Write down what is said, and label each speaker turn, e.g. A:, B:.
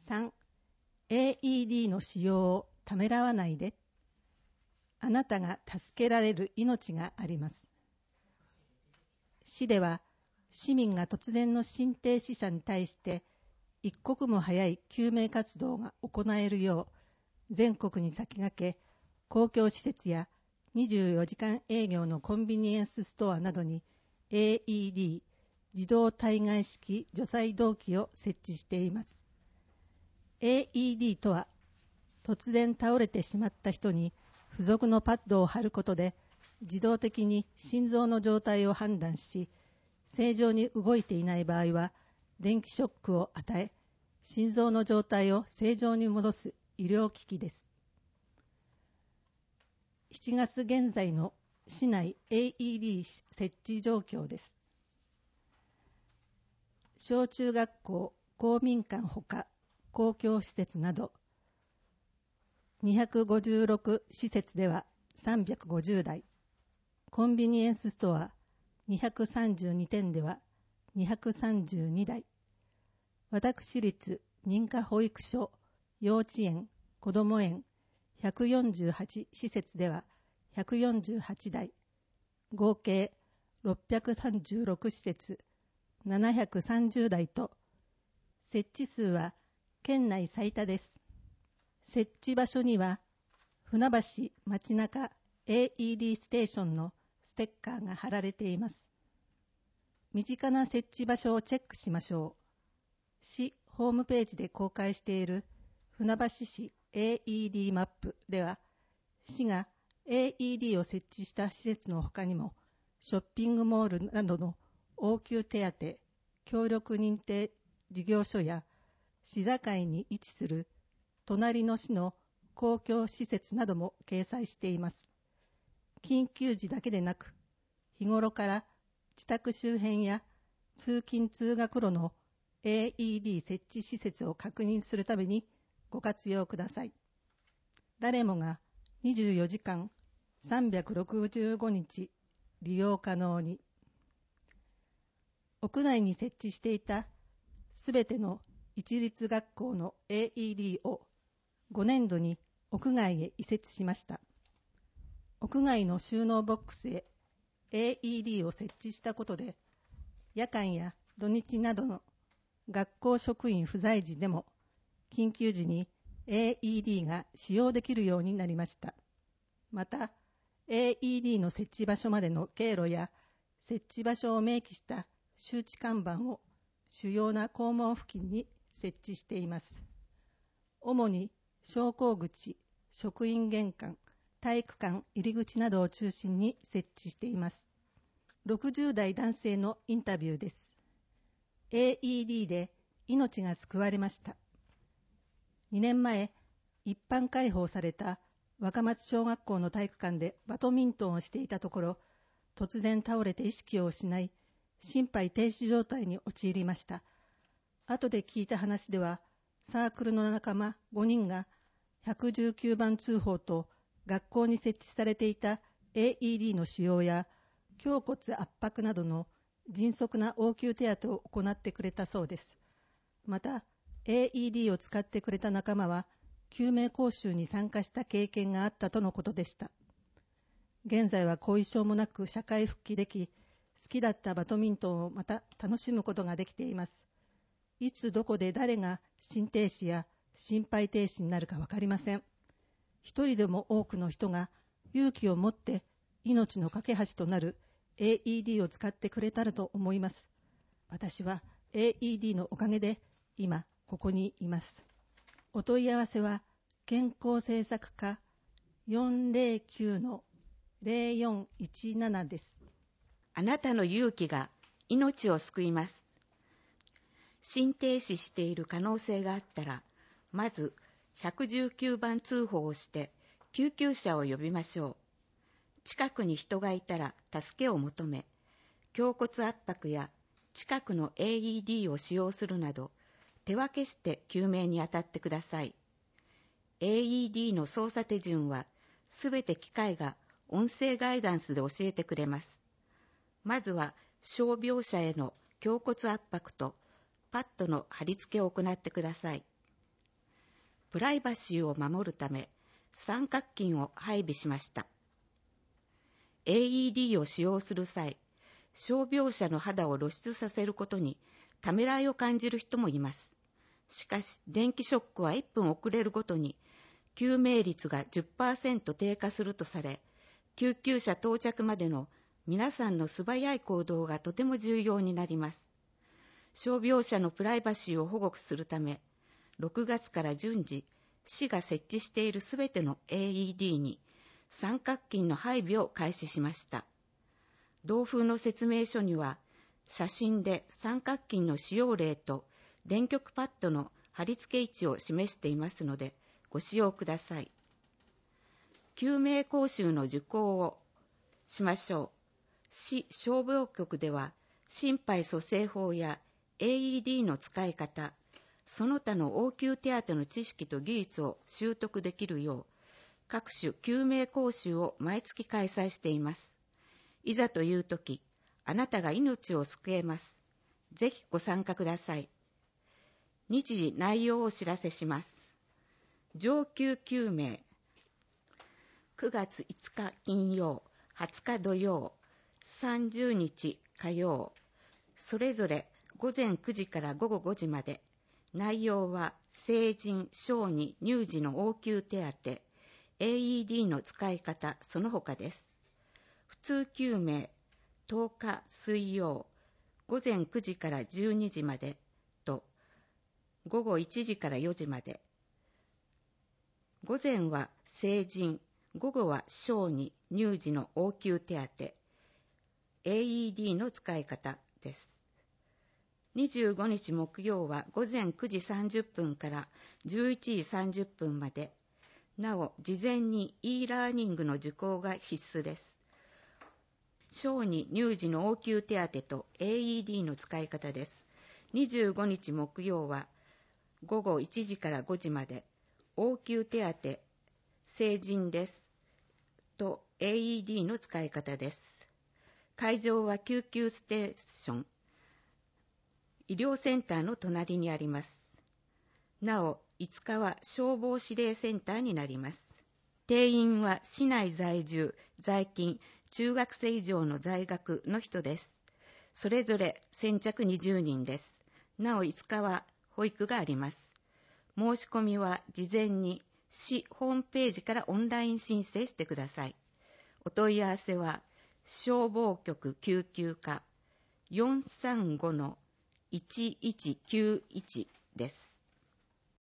A: 3、AED の使用をためらわないで。あなたが助けられる命があります。市では、市民が突然の心停止者に対して一刻も早い救命活動が行えるよう、全国に先駆け、公共施設や24時間営業のコンビニエンスストアなどに AED 自動体外式除細動器を設置しています。AED とは、突然倒れてしまった人に付属のパッドを貼ることで自動的に心臓の状態を判断し、正常に動いていない場合は電気ショックを与え、心臓の状態を正常に戻す医療機器です。7月現在の市内 AED 設置状況です。小中学校、公民館ほか公共施設など256施設では350台、コンビニエンスストア232店では232台、私立認可保育所、幼稚園、こども園148施設では148台、合計636施設730台と、設置数は県内最多です。設置場所には、船橋街中 AED ステーションのステッカーが貼られています。身近な設置場所をチェックしましょう。市ホームページで公開している船橋市 AED マップでは、市が AED を設置した施設の他にも、ショッピングモールなどの応急手当、協力認定事業所や、市境に位置する隣の市の公共施設なども掲載しています。緊急時だけでなく、日頃から自宅周辺や通勤通学路の AED 設置施設を確認するためにご活用ください。誰もが24時間365日利用可能に。屋内に設置していたすべての一律学校の AED を5年度に屋外へ移設しました。屋外の収納ボックスへ AED を設置したことで、夜間や土日などの学校職員不在時でも緊急時に AED が使用できるようになりました。また、AED の設置場所までの経路や設置場所を明記した周知看板を主要な校門付近に設置しています。主に昇降口、職員玄関、体育館入り口などを中心に設置しています。60代男性のインタビューです。AED で命が救われました。2年前、一般開放された若松小学校の体育館でバドミントンをしていたところ、突然倒れて意識を失い、心肺停止状態に陥りました。後で聞いた話では、サークルの仲間5人が119番通報と学校に設置されていた AED の使用や胸骨圧迫などの迅速な応急手当を行ってくれたそうです。また、AED を使ってくれた仲間は救命講習に参加した経験があったとのことでした。現在は後遺症もなく社会復帰でき、好きだったバドミントンをまた楽しむことができています。いつどこで誰が心停止や心肺停止になるか分かりません。一人でも多くの人が勇気を持って命の架け橋となる AED を使ってくれたらと思います。私は AED のおかげで今ここにいます。お問い合わせは健康政策課 409-0417 です。
B: あなたの勇気が命を救います。心停止している可能性があったら、まず119番通報をして救急車を呼びましょう。近くに人がいたら助けを求め、胸骨圧迫や近くの AED を使用するなど、手分けして救命に当たってください。AED の操作手順は、すべて機械が音声ガイダンスで教えてくれます。まずは、傷病者への胸骨圧迫とパッドの貼り付けを行ってください。 プライバシーを守るため三角巾を配備しました。AED を使用する際、傷病者の肌を露出させることにためらいを感じる人もいます。しかし、電気ショックは1分遅れるごとに救命率が 10% 低下するとされ、救急車到着までの皆さんの素早い行動がとても重要になります。傷病者のプライバシーを保護するため、6月から順次、市が設置しているすべての AED に三角巾の配備を開始しました。同封の説明書には、写真で三角巾の使用例と電極パッドの貼り付け位置を示していますので、ご使用ください。救命講習の受講をしましょう。市消防局では、心肺蘇生法や AED の使い方、その他の応急手当の知識と技術を習得できるよう、各種救命講習を毎月開催しています。いざというとき、あなたが命を救えます。ぜひご参加ください。日時内容をお知らせします。上級救命、9月5日金曜、20日土曜、30日火曜、それぞれ午前9時から午後5時まで。内容は成人、小児、乳児の応急手当、AED の使い方、その他です。普通救命、10日水曜、午前9時から12時までと、午後1時から4時まで。午前は成人、午後は小児、乳児の応急手当、AED の使い方です。25日木曜は午前9時30分から11時30分まで。なお、事前に e ラーニングの受講が必須です。小児・乳児の応急手当と AED の使い方です。25日木曜は午後1時から5時まで。応急手当、成人です。と AED の使い方です。会場は救急ステーション、医療センターの隣にあります。なお、5日は消防指令センターになります。定員は市内在住、在勤、中学生以上の在学の人です。それぞれ先着20人です。なお5日は保育があります。申し込みは事前に市ホームページからオンライン申請してください。お問い合わせは消防局救急課 435-1191 です。